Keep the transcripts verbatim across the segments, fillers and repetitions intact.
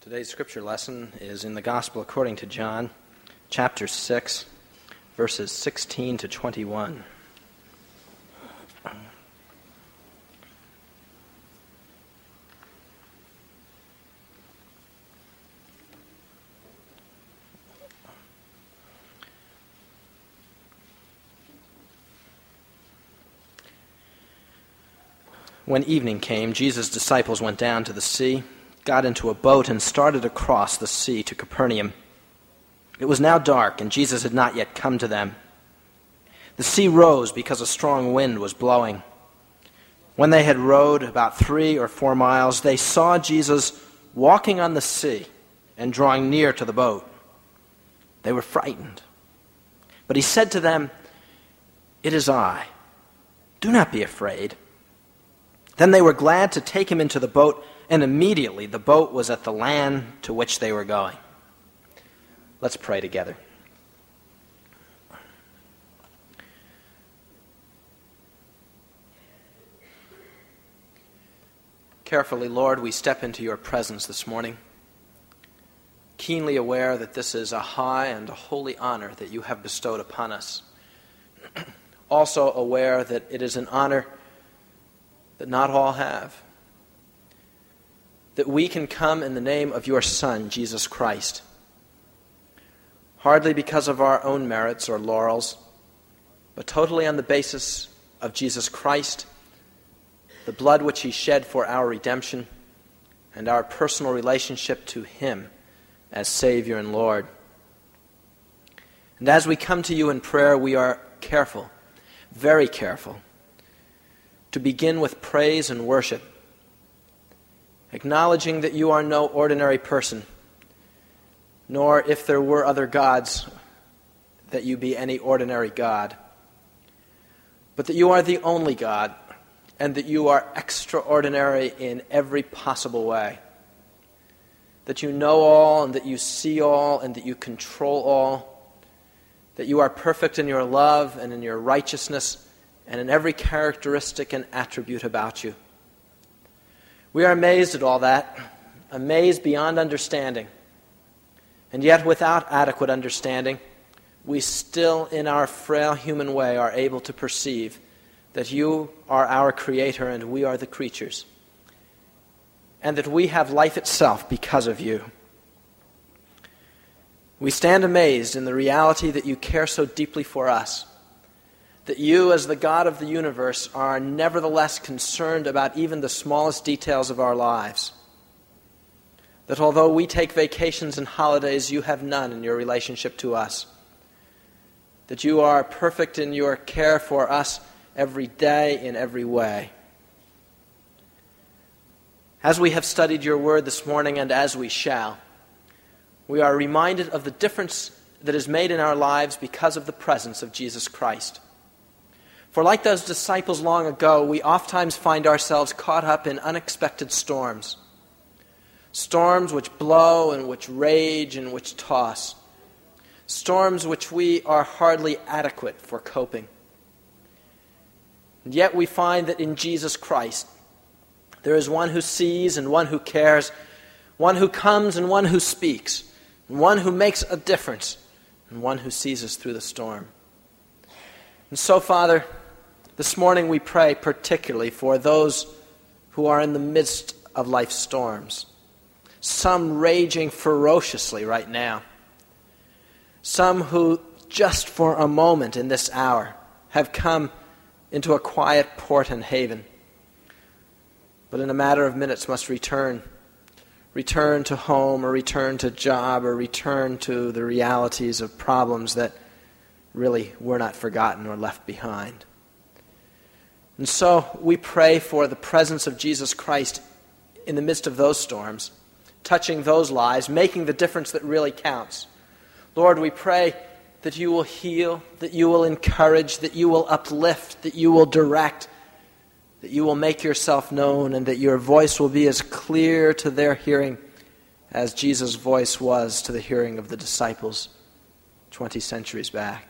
Today's scripture lesson is in the Gospel according to John, chapter six, verses sixteen to twenty-one. When evening came, Jesus' disciples went down to the sea, got into a boat, and started across the sea to Capernaum. It was now dark, and Jesus had not yet come to them. The sea rose because a strong wind was blowing. When they had rowed about three or four miles, they saw Jesus walking on the sea and drawing near to the boat. They were frightened. But he said to them, "It is I. Do not be afraid." Then they were glad to take him into the boat, and immediately the boat was at the land to which they were going. Let's pray together. Carefully, Lord, we step into your presence this morning, keenly aware that this is a high and a holy honor that you have bestowed upon us. Also aware that it is an honor that not all have. That we can come in the name of your Son, Jesus Christ. Hardly because of our own merits or laurels, but totally on the basis of Jesus Christ, the blood which he shed for our redemption, and our personal relationship to him as Savior and Lord. And as we come to you in prayer, we are careful, very careful, to begin with praise and worship, acknowledging that you are no ordinary person, nor, if there were other gods, that you be any ordinary God, but that you are the only God, and that you are extraordinary in every possible way, that you know all, and that you see all, and that you control all, that you are perfect in your love and in your righteousness, and in every characteristic and attribute about you. We are amazed at all that, amazed beyond understanding. And yet, without adequate understanding, we still, in our frail human way, are able to perceive that you are our Creator and we are the creatures, and that we have life itself because of you. We stand amazed in the reality that you care so deeply for us, that you, as the God of the universe, are nevertheless concerned about even the smallest details of our lives. That although we take vacations and holidays, you have none in your relationship to us. That you are perfect in your care for us every day in every way. As we have studied your word this morning, and as we shall, we are reminded of the difference that is made in our lives because of the presence of Jesus Christ. For like those disciples long ago, we oftentimes find ourselves caught up in unexpected storms. Storms which blow and which rage and which toss. Storms which we are hardly adequate for coping. And yet we find that in Jesus Christ, there is one who sees and one who cares, one who comes and one who speaks, and one who makes a difference, and one who sees us through the storm. And so, Father, this morning we pray particularly for those who are in the midst of life's storms, some raging ferociously right now, some who just for a moment in this hour have come into a quiet port and haven, but in a matter of minutes must return, return to home or return to job or return to the realities of problems that really were not forgotten or left behind. And so we pray for the presence of Jesus Christ in the midst of those storms, touching those lives, making the difference that really counts. Lord, we pray that you will heal, that you will encourage, that you will uplift, that you will direct, that you will make yourself known, and that your voice will be as clear to their hearing as Jesus' voice was to the hearing of the disciples twenty centuries back.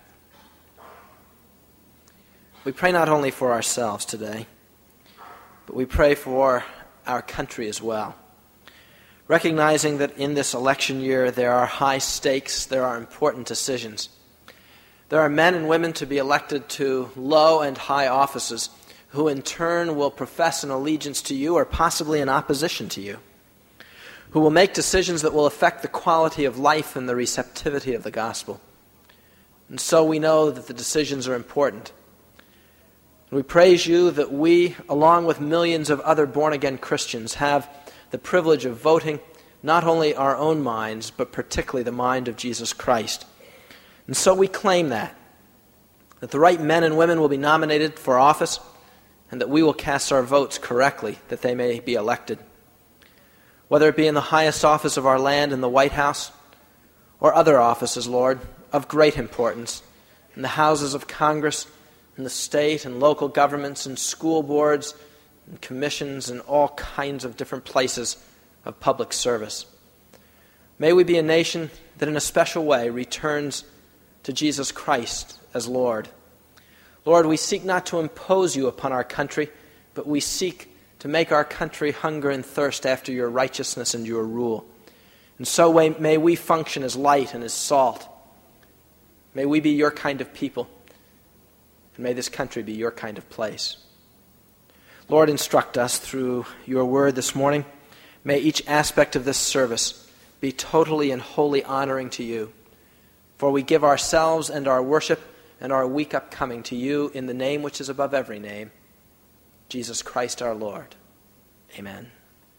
We pray not only for ourselves today, but we pray for our country as well. recognizing that in this election year there are high stakes, there are important decisions. There are men and women to be elected to low and high offices who in turn will profess an allegiance to you or possibly in opposition to you, who will make decisions that will affect the quality of life and the receptivity of the gospel. And so we know that the decisions are important. And we praise you that we, along with millions of other born-again Christians, have the privilege of voting not only our own minds, but particularly the mind of Jesus Christ. And so we claim that, that the right men and women will be nominated for office, and that we will cast our votes correctly, that they may be elected. Whether it be in the highest office of our land in the White House, or other offices, Lord, of great importance, in the houses of Congress, in the state and local governments, and school boards, and commissions, and all kinds of different places of public service. May we be a nation that in a special way returns to Jesus Christ as Lord. Lord, we seek not to impose you upon our country, but we seek to make our country hunger and thirst after your righteousness and your rule. And so may we function as light and as salt. May we be your kind of people, and may this country be your kind of place. Lord, instruct us through your word this morning. May each aspect of this service be totally and wholly honoring to you. For we give ourselves and our worship and our week upcoming to you in the name which is above every name, Jesus Christ our Lord. Amen.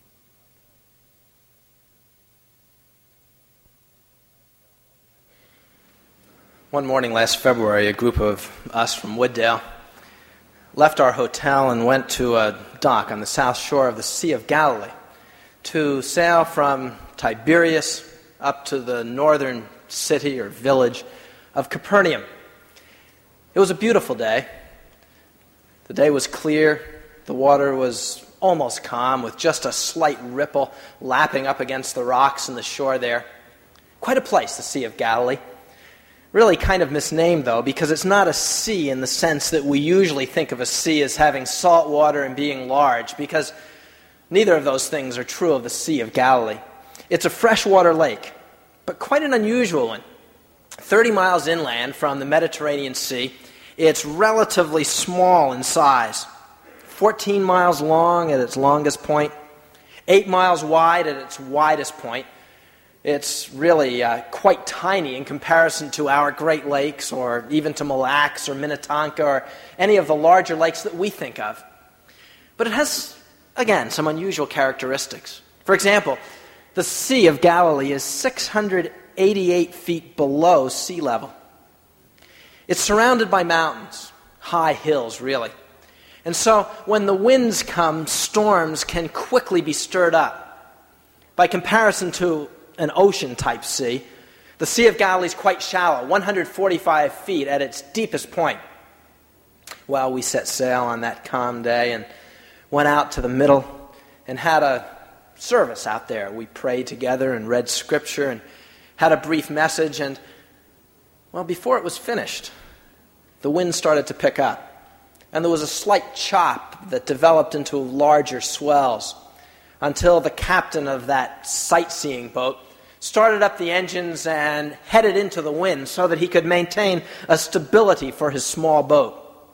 One morning last February, a group of us from Wooddale left our hotel and went to a dock on the south shore of the Sea of Galilee to sail from Tiberias up to the northern city or village of Capernaum. It was a beautiful day. The day was clear. The water was almost calm with just a slight ripple lapping up against the rocks and the shore there. Quite a place, the Sea of Galilee. Really kind of misnamed, though, because it's not a sea in the sense that we usually think of a sea as having salt water and being large, because neither of those things are true of the Sea of Galilee. It's a freshwater lake, but quite an unusual one. thirty miles inland from the Mediterranean Sea, it's relatively small in size. fourteen miles long at its longest point, eight miles wide at its widest point. It's really uh, quite tiny in comparison to our Great Lakes or even to Mille Lacs or Minnetonka or any of the larger lakes that we think of. But it has, again, some unusual characteristics. For example, the Sea of Galilee is six hundred eighty-eight feet below sea level. It's surrounded by mountains, high hills, really. And so when the winds come, storms can quickly be stirred up. By comparison to an ocean-type sea, the Sea of Galilee is quite shallow, one hundred forty-five feet at its deepest point. Well, we set sail on that calm day and went out to the middle and had a service out there. We prayed together and read Scripture and had a brief message, and, well, before it was finished, the wind started to pick up, and there was a slight chop that developed into larger swells until the captain of that sightseeing boat started up the engines and headed into the wind so that he could maintain a stability for his small boat.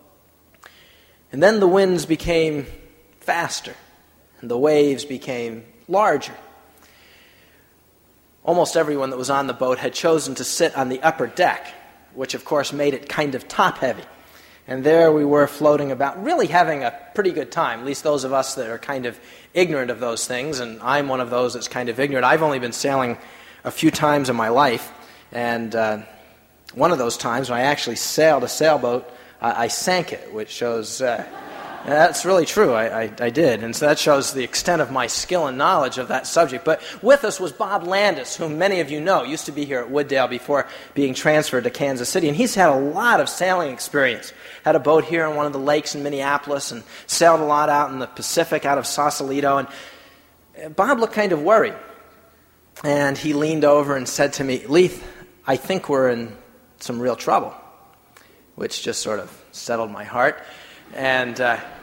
And then the winds became faster, and the waves became larger. Almost everyone that was on the boat had chosen to sit on the upper deck, which of course made it kind of top-heavy. And there we were floating about, really having a pretty good time, at least those of us that are kind of ignorant of those things, and I'm one of those that's kind of ignorant. I've only been sailing a few times in my life, and uh, one of those times when I actually sailed a sailboat, uh, I sank it, which shows... Uh, That's really true. I, I, I did. And so that shows the extent of my skill and knowledge of that subject. But with us was Bob Landis, whom many of you know, used to be here at Wooddale before being transferred to Kansas City. And he's had a lot of sailing experience. Had a boat here on one of the lakes in Minneapolis and sailed a lot out in the Pacific out of Sausalito. And Bob looked kind of worried. And he leaned over and said to me, "Leith, I think we're in some real trouble," which just sort of settled my heart. And uh,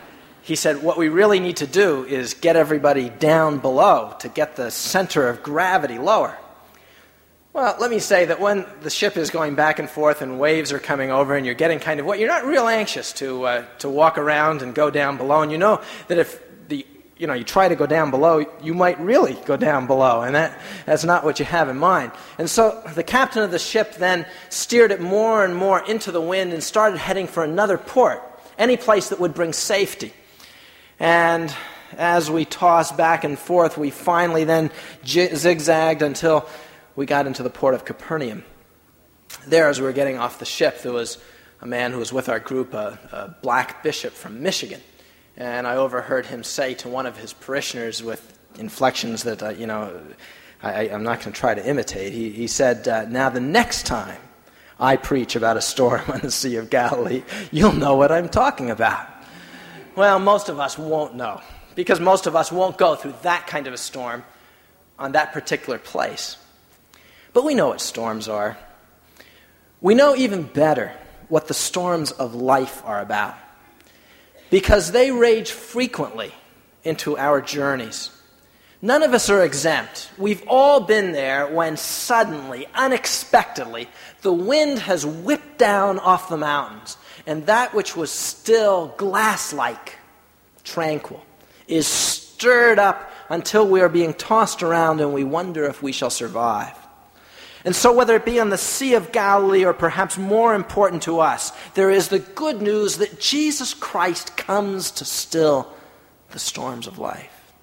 he said, what we really need to do is get everybody down below to get the center of gravity lower. Well, let me say that when the ship is going back and forth and waves are coming over and you're getting kind of wet, you're not real anxious to uh, to walk around and go down below. And you know that if the you know you try to go down below, you might really go down below, and that that's not what you have in mind. And so the captain of the ship then steered it more and more into the wind and started heading for another port, any place that would bring safety. And as we tossed back and forth, we finally then j- zigzagged until we got into the port of Capernaum. There, as we were getting off the ship, there was a man who was with our group, a, a black bishop from Michigan. And I overheard him say to one of his parishioners with inflections that, uh, you know, I, I'm not going to try to imitate. He, he said, uh, now the next time I preach about a storm on the Sea of Galilee, you'll know what I'm talking about. Well, most of us won't know, because most of us won't go through that kind of a storm on that particular place. But we know what storms are. We know even better what the storms of life are about, because they rage frequently into our journeys. None of us are exempt. We've all been there when suddenly, unexpectedly, the wind has whipped down off the mountains, and that which was still glass-like, tranquil, is stirred up until we are being tossed around and we wonder if we shall survive. And so whether it be on the Sea of Galilee or perhaps more important to us, there is the good news that Jesus Christ comes to still the storms of life.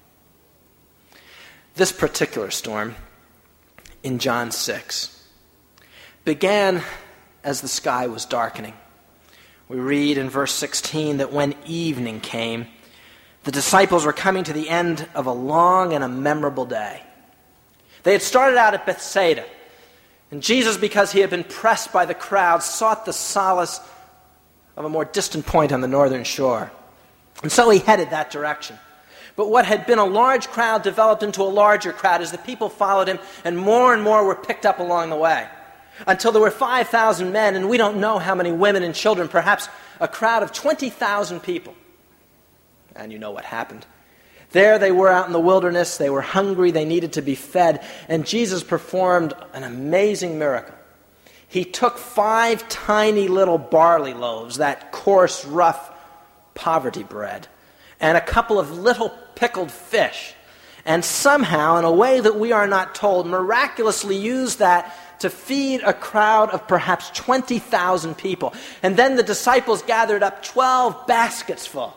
This particular storm in John six began as the sky was darkening. We read in verse sixteen that when evening came, the disciples were coming to the end of a long and a memorable day. They had started out at Bethsaida, and Jesus, because he had been pressed by the crowd, sought the solace of a more distant point on the northern shore. And so he headed that direction. But what had been a large crowd developed into a larger crowd as the people followed him, and more and more were picked up along the way, until there were five thousand men, and we don't know how many women and children, perhaps a crowd of twenty thousand people. And you know what happened. There they were out in the wilderness, they were hungry, they needed to be fed, and Jesus performed an amazing miracle. He took five tiny little barley loaves, that coarse, rough poverty bread, and a couple of little pickled fish, and somehow, in a way that we are not told, miraculously used that to feed a crowd of perhaps twenty thousand people. And then the disciples gathered up twelve baskets full.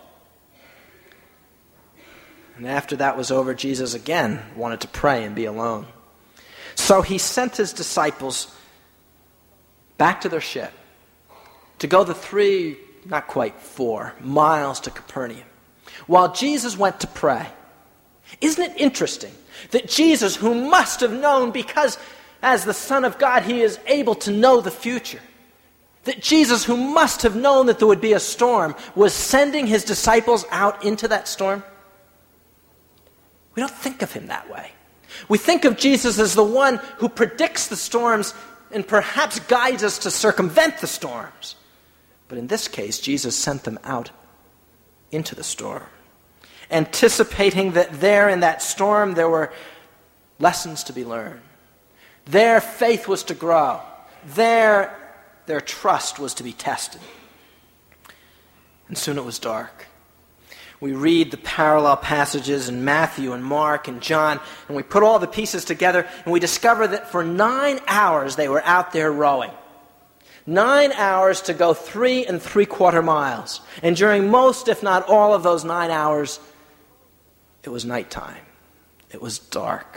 And after that was over, Jesus again wanted to pray and be alone. So he sent his disciples back to their ship to go the three, not quite four, miles to Capernaum, while Jesus went to pray. Isn't it interesting that Jesus, who must have known, because as the Son of God he is able to know the future, that Jesus, who must have known that there would be a storm, was sending his disciples out into that storm? We don't think of him that way. We think of Jesus as the one who predicts the storms and perhaps guides us to circumvent the storms. But in this case, Jesus sent them out into the storm, anticipating that there in that storm there were lessons to be learned. Their faith was to grow. There, their trust was to be tested. And soon it was dark. We read the parallel passages in Matthew and Mark and John, and we put all the pieces together, and we discover that for nine hours they were out there rowing. Nine hours to go three and three-quarter miles. And during most, if not all, of those nine hours, it was nighttime. It was dark.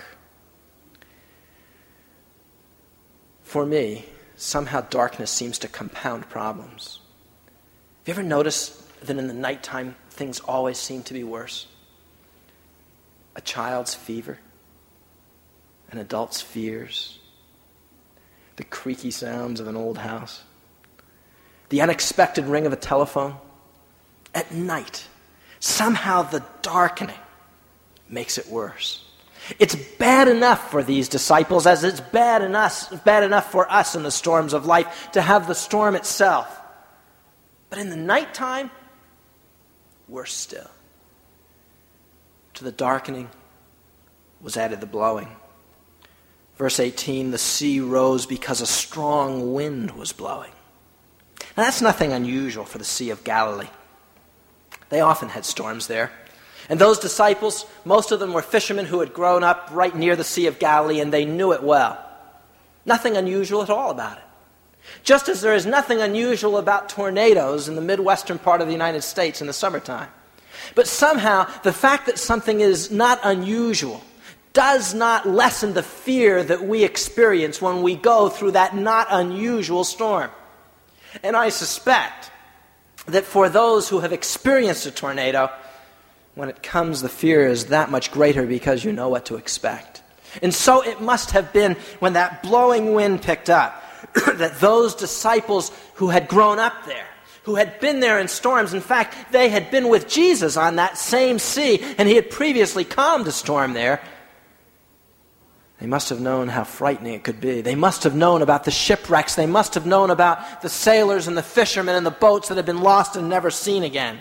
For me, somehow darkness seems to compound problems. Have you ever noticed that in the nighttime, things always seem to be worse? A child's fever, an adult's fears, the creaky sounds of an old house, the unexpected ring of a telephone. At night, somehow the darkening makes it worse. It's bad enough for these disciples as it's bad enough, bad enough for us in the storms of life to have the storm itself. But in the nighttime, worse still. To the darkening was added the blowing. Verse eighteen, the sea rose because a strong wind was blowing. Now that's nothing unusual for the Sea of Galilee. They often had storms there. And those disciples, most of them were fishermen who had grown up right near the Sea of Galilee, and they knew it well. Nothing unusual at all about it. Just as there is nothing unusual about tornadoes in the Midwestern part of the United States in the summertime. But somehow, the fact that something is not unusual does not lessen the fear that we experience when we go through that not unusual storm. And I suspect that for those who have experienced a tornado, when it comes, the fear is that much greater because you know what to expect. And so it must have been when that blowing wind picked up that those disciples who had grown up there, who had been there in storms, in fact, they had been with Jesus on that same sea, and he had previously calmed a storm there. They must have known how frightening it could be. They must have known about the shipwrecks. They must have known about the sailors and the fishermen and the boats that had been lost and never seen again.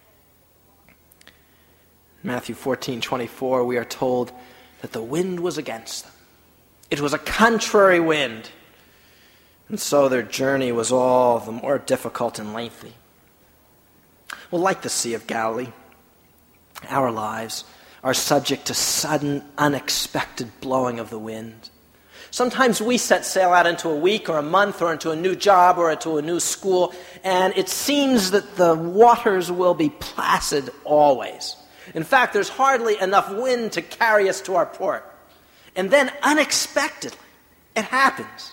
In Matthew fourteen twenty-four, we are told that the wind was against them. It was a contrary wind. And so their journey was all the more difficult and lengthy. Well, like the Sea of Galilee, our lives are subject to sudden, unexpected blowing of the wind. Sometimes we set sail out into a week or a month or into a new job or into a new school, and it seems that the waters will be placid always. In fact, there's hardly enough wind to carry us to our port. And then unexpectedly, it happens.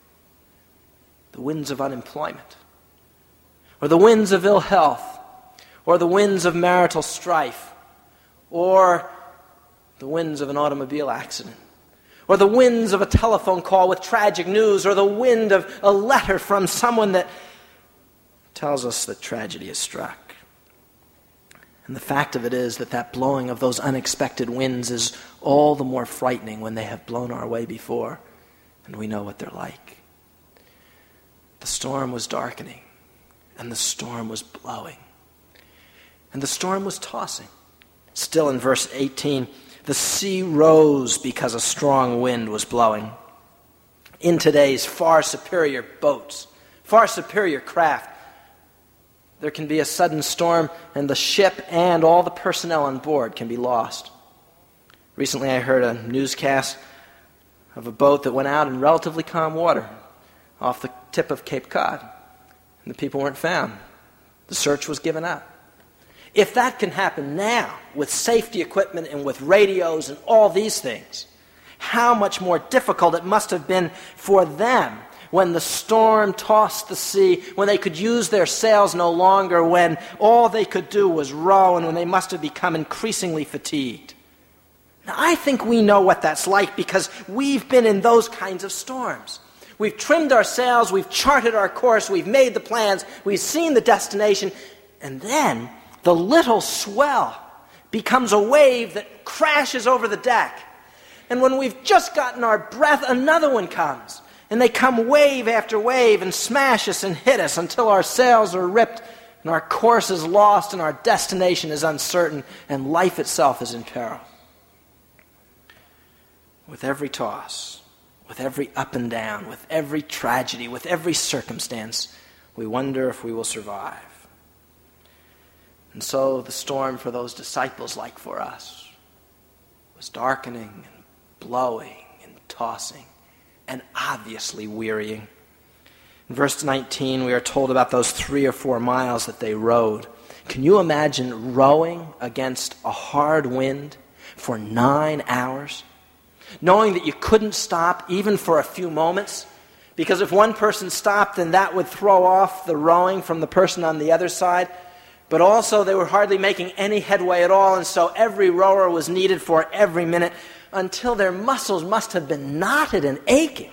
The winds of unemployment, or the winds of ill health, or the winds of marital strife, or the winds of an automobile accident, or the winds of a telephone call with tragic news, or the wind of a letter from someone that tells us that tragedy has struck. And the fact of it is that that blowing of those unexpected winds is all the more frightening when they have blown our way before, and we know what they're like. The storm was darkening, and the storm was blowing, and the storm was tossing. Still in verse eighteen, the sea rose because a strong wind was blowing. In today's far superior boats, far superior craft, there can be a sudden storm, and the ship and all the personnel on board can be lost. Recently I heard a newscast of a boat that went out in relatively calm water off the tip of Cape Cod, and the people weren't found. The search was given up. If that can happen now with safety equipment and with radios and all these things, how much more difficult it must have been for them when the storm tossed the sea, when they could use their sails no longer, when all they could do was row, and when they must have become increasingly fatigued. Now, I think we know what that's like because we've been in those kinds of storms. We've trimmed our sails, we've charted our course, we've made the plans, we've seen the destination, and then the little swell becomes a wave that crashes over the deck. And when we've just gotten our breath, another one comes. And they come wave after wave and smash us and hit us until our sails are ripped and our course is lost and our destination is uncertain and life itself is in peril. With every toss, with every up and down, with every tragedy, with every circumstance, we wonder if we will survive. And so the storm for those disciples, like for us, was darkening and blowing and tossing and obviously wearying. In verse nineteen, we are told about those three or four miles that they rowed. Can you imagine rowing against a hard wind for nine hours? Knowing that you couldn't stop even for a few moments, because if one person stopped, then that would throw off the rowing from the person on the other side. But also they were hardly making any headway at all, and so every rower was needed for every minute until their muscles must have been knotted and aching.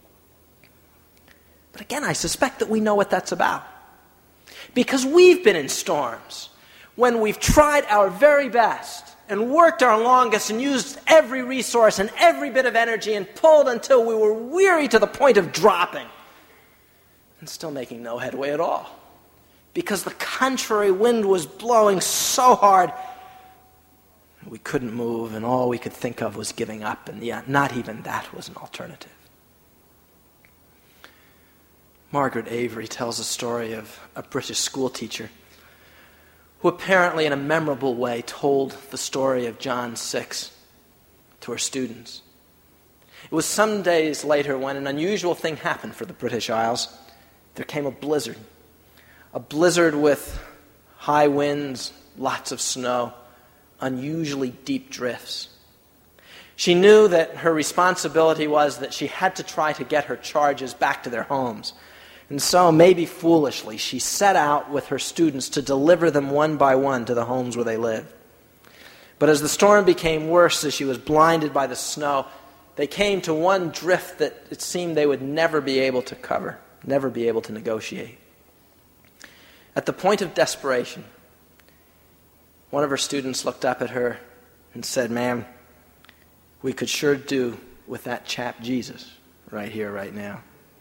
But again, I suspect that we know what that's about. Because we've been in storms when we've tried our very best and worked our longest and used every resource and every bit of energy and pulled until we were weary to the point of dropping and still making no headway at all. Because the contrary wind was blowing so hard We couldn't move, and all we could think of was giving up, and yet not even that was an alternative. Margaret Avery tells a story of a British schoolteacher who apparently in a memorable way told the story of John six to her students. It was some days later when an unusual thing happened for the British Isles. There came a blizzard. A blizzard with high winds, lots of snow, unusually deep drifts. She knew that her responsibility was that she had to try to get her charges back to their homes. And so, maybe foolishly, she set out with her students to deliver them one by one to the homes where they lived. But as the storm became worse, as she was blinded by the snow, they came to one drift that it seemed they would never be able to cover, never be able to negotiate. At the point of desperation, one of her students looked up at her and said, "Ma'am, we could sure do with that chap Jesus right here, right now."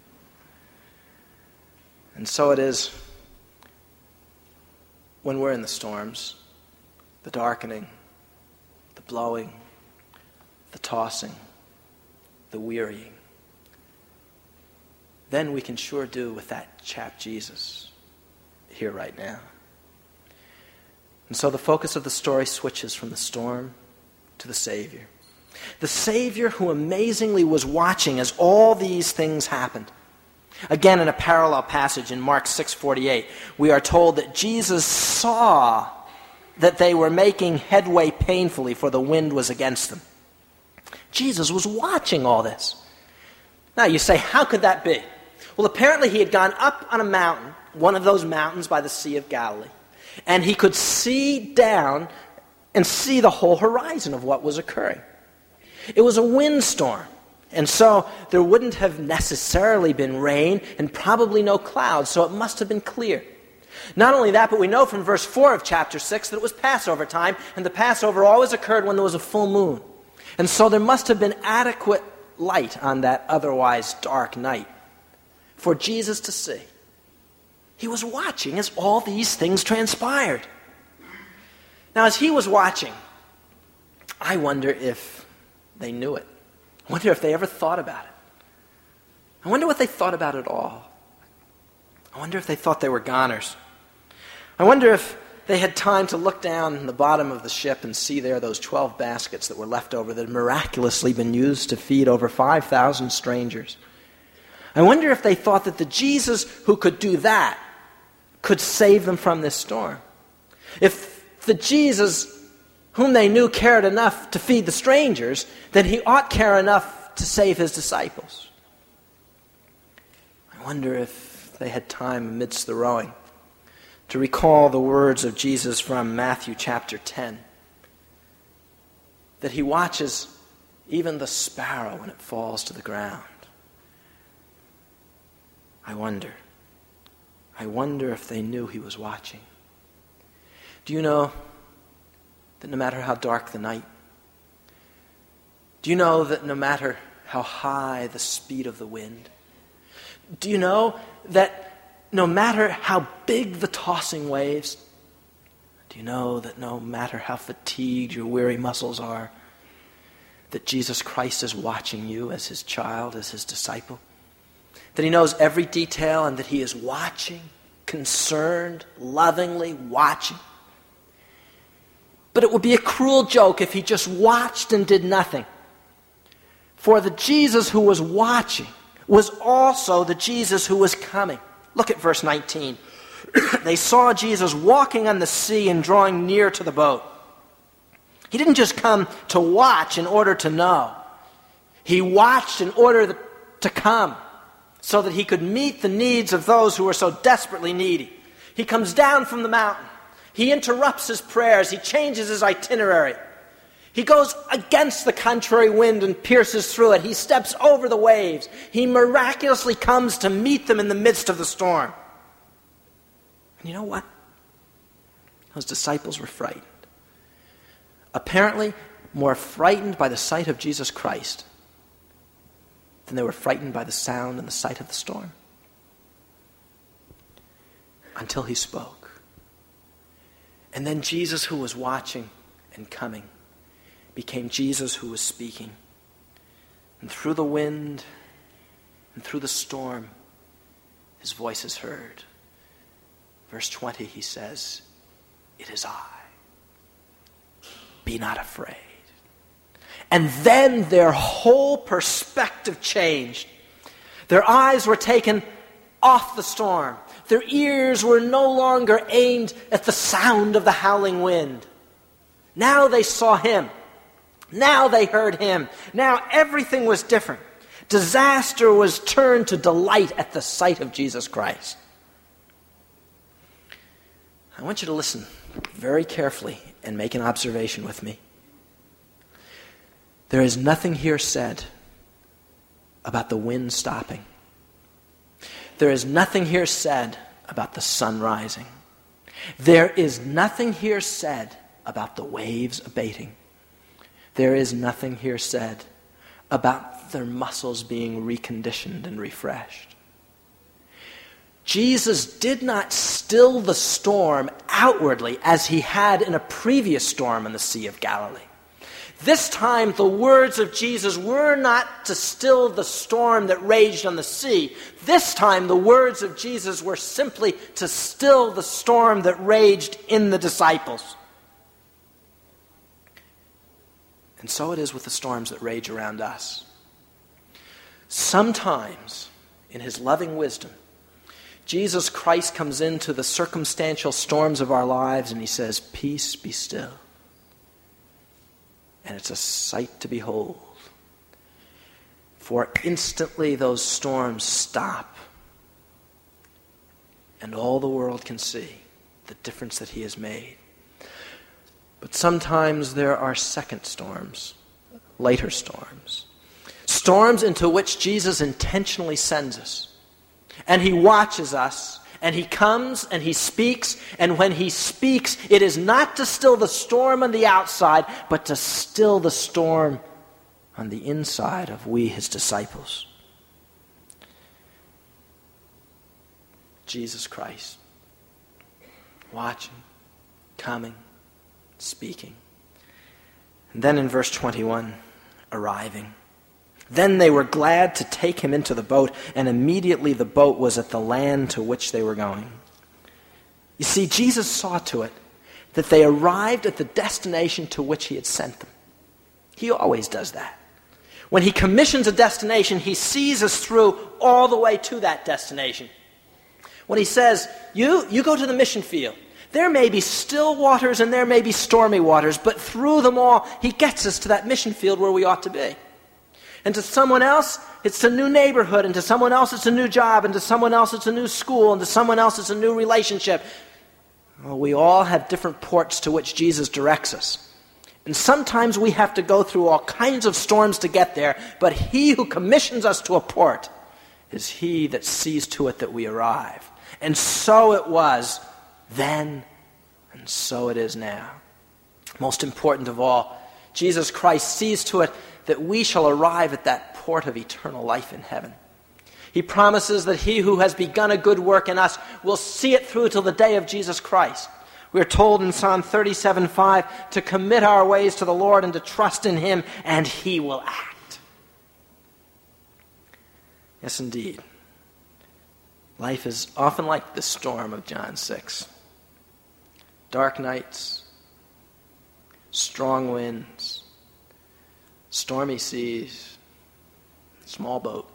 And so it is when we're in the storms, the darkening, the blowing, the tossing, the wearying. Then we can sure do with that chap Jesus here right now. And so the focus of the story switches from the storm to the Savior. The Savior who amazingly was watching as all these things happened. Again, in a parallel passage in Mark six forty-eight, we are told that Jesus saw that they were making headway painfully, for the wind was against them. Jesus was watching all this. Now you say, how could that be? Well, apparently he had gone up on a mountain, one of those mountains by the Sea of Galilee, and he could see down and see the whole horizon of what was occurring. It was a windstorm. And so there wouldn't have necessarily been rain and probably no clouds, so it must have been clear. Not only that, but we know from verse four of chapter six that it was Passover time, and the Passover always occurred when there was a full moon. And so there must have been adequate light on that otherwise dark night for Jesus to see. He was watching as all these things transpired. Now, as he was watching, I wonder if they knew it. I wonder if they ever thought about it. I wonder what they thought about it all. I wonder if they thought they were goners. I wonder if they had time to look down in the bottom of the ship and see there those twelve baskets that were left over that had miraculously been used to feed over five thousand strangers. I wonder if they thought that the Jesus who could do that could save them from this storm. If the Jesus whom they knew cared enough to feed the strangers, then he ought care enough to save his disciples. I wonder if they had time amidst the rowing to recall the words of Jesus from Matthew chapter ten, that he watches even the sparrow when it falls to the ground. I wonder. I wonder if they knew he was watching. Do you know that no matter how dark the night, do you know that no matter how high the speed of the wind, do you know that no matter how big the tossing waves, do you know that no matter how fatigued your weary muscles are, that Jesus Christ is watching you as his child, as his disciple? That he knows every detail and that he is watching, concerned, lovingly watching. But it would be a cruel joke if he just watched and did nothing. For the Jesus who was watching was also the Jesus who was coming. Look at verse nineteen. They saw Jesus walking on the sea and drawing near to the boat. He didn't just come to watch in order to know. He watched in order to come so that he could meet the needs of those who were so desperately needy. He comes down from the mountain. He interrupts his prayers. He changes his itinerary. He goes against the contrary wind and pierces through it. He steps over the waves. He miraculously comes to meet them in the midst of the storm. And you know what? Those disciples were frightened. Apparently, more frightened by the sight of Jesus Christ than they were frightened by the sound and the sight of the storm. Until he spoke. And then Jesus, who was watching and coming, became Jesus who was speaking. And through the wind and through the storm, his voice is heard. Verse twenty, he says, "It is I. Be not afraid." And then their whole perspective changed. Their eyes were taken off the storm. Their ears were no longer aimed at the sound of the howling wind. Now they saw him. Now they heard him. Now everything was different. Disaster was turned to delight at the sight of Jesus Christ. I want you to listen very carefully and make an observation with me. There is nothing here said about the wind stopping. There is nothing here said about the sun rising. There is nothing here said about the waves abating. There is nothing here said about their muscles being reconditioned and refreshed. Jesus did not still the storm outwardly as he had in a previous storm in the Sea of Galilee. This time, the words of Jesus were not to still the storm that raged on the sea. This time, the words of Jesus were simply to still the storm that raged in the disciples. And so it is with the storms that rage around us. Sometimes, in his loving wisdom, Jesus Christ comes into the circumstantial storms of our lives and he says, "Peace, be still." And it's a sight to behold. For instantly those storms stop. And all the world can see the difference that he has made. But sometimes there are second storms, later storms. Storms into which Jesus intentionally sends us. And he watches us. And he comes and he speaks, and when he speaks, it is not to still the storm on the outside, but to still the storm on the inside of we, his disciples. Jesus Christ, watching, coming, speaking. And then in verse twenty-one, arriving. Then they were glad to take him into the boat, and immediately the boat was at the land to which they were going. You see, Jesus saw to it that they arrived at the destination to which he had sent them. He always does that. When he commissions a destination, he sees us through all the way to that destination. When he says, you, you go to the mission field. There may be still waters and there may be stormy waters, but through them all, he gets us to that mission field where we ought to be. And to someone else, it's a new neighborhood. And to someone else, it's a new job. And to someone else, it's a new school. And to someone else, it's a new relationship. Well, we all have different ports to which Jesus directs us. And sometimes we have to go through all kinds of storms to get there. But he who commissions us to a port is he that sees to it that we arrive. And so it was then, and so it is now. Most important of all, Jesus Christ sees to it that we shall arrive at that port of eternal life in heaven. He promises that he who has begun a good work in us will see it through till the day of Jesus Christ. We are told in Psalm thirty-seven five to commit our ways to the Lord and to trust in him, and he will act. Yes, indeed. Life is often like the storm of John six. Dark nights, strong winds, stormy seas, small boat,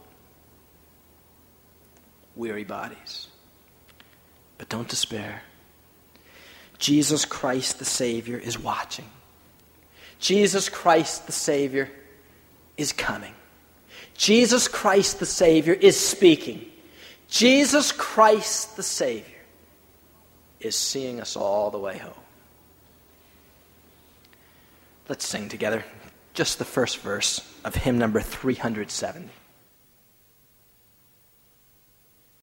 weary bodies. But don't despair. Jesus Christ the Savior is watching. Jesus Christ the Savior is coming. Jesus Christ the Savior is speaking. Jesus Christ the Savior is seeing us all the way home. Let's sing together just the first verse of hymn number three hundred seventy.